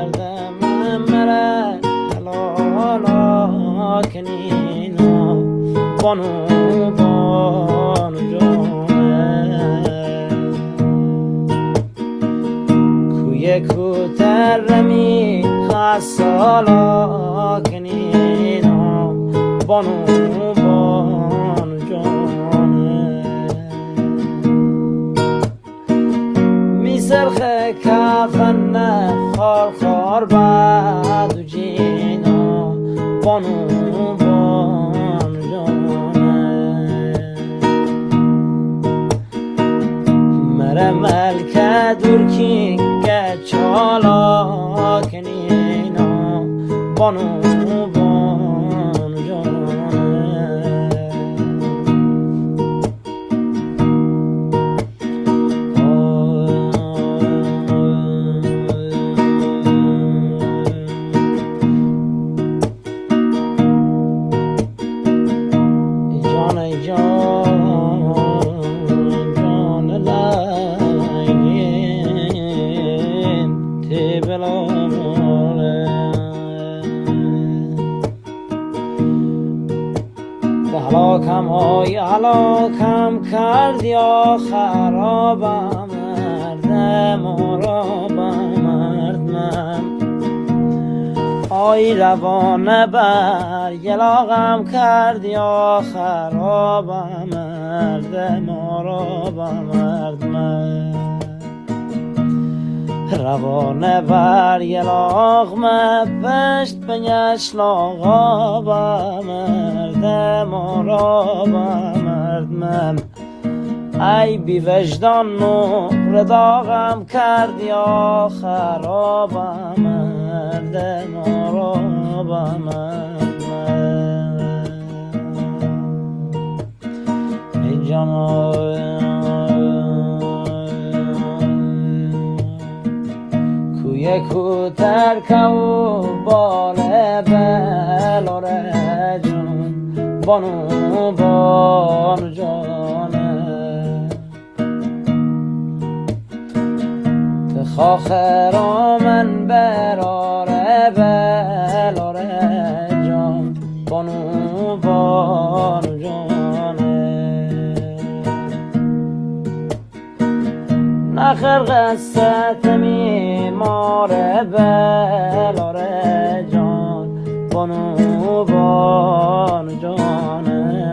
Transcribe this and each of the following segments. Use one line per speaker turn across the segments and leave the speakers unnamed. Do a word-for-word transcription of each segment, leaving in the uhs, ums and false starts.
مردم مرا حلالا کنینا بانو بانو جانه کوی کوتر رمی خسالا کنینا بانو بانو جانه می سرخه کفن خار خار بعد و جینا بانو بانو جانه مره ملکه دور کی گچالا کنینا بانو بانو جانه جان جان جان لعین تی بلا ماله به هلاکم آی هلاکم کردی یا خرابم مردم آرابم مردم آی روانه بر یلاغم کردی یا خرابم مردم آرابم مردم روانه بر یلاغم پشت بنیش لاغابم مردم آرابم مردم ای بی وجدان نقر داغم کردی یا خرابم مردم آرابم مردم ای جان کوی کوتر کو باله بلاره جان بانو بانو جانه تخاخر من براره بلاره جان بانو بانو جانه نخر قصت می ماره بلاره جان بانو بانو جانه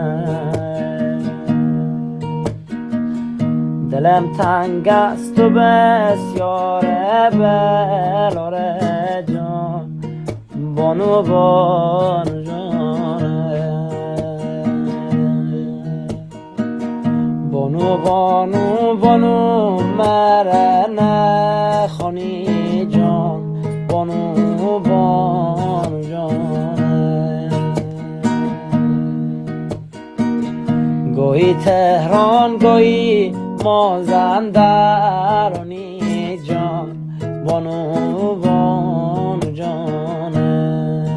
دلم تنگ است و بسیاره بلاره جان بانو بانو جانه بانو بانو بانو مره نخوانی جان بانو بانو جانه گویی تهران گویی مازندرانی جان بانو بانو جانه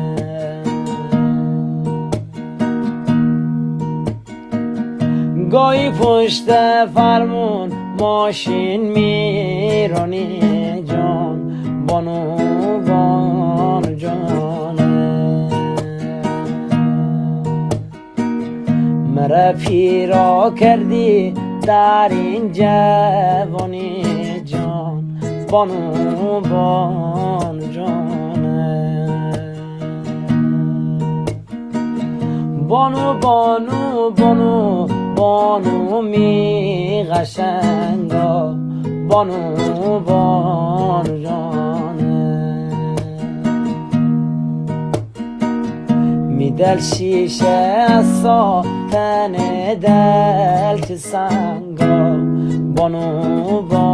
گاهی پشت فرمون ماشین میرانی جان بانو بانو جانه مرا پیرا کردی در این جوانی جان بانو بانو جانه بانو بانو بانو بانو می قشنگا بانو بانو جانه می دل شیشه از ساتن دل که سنگا بانو بانو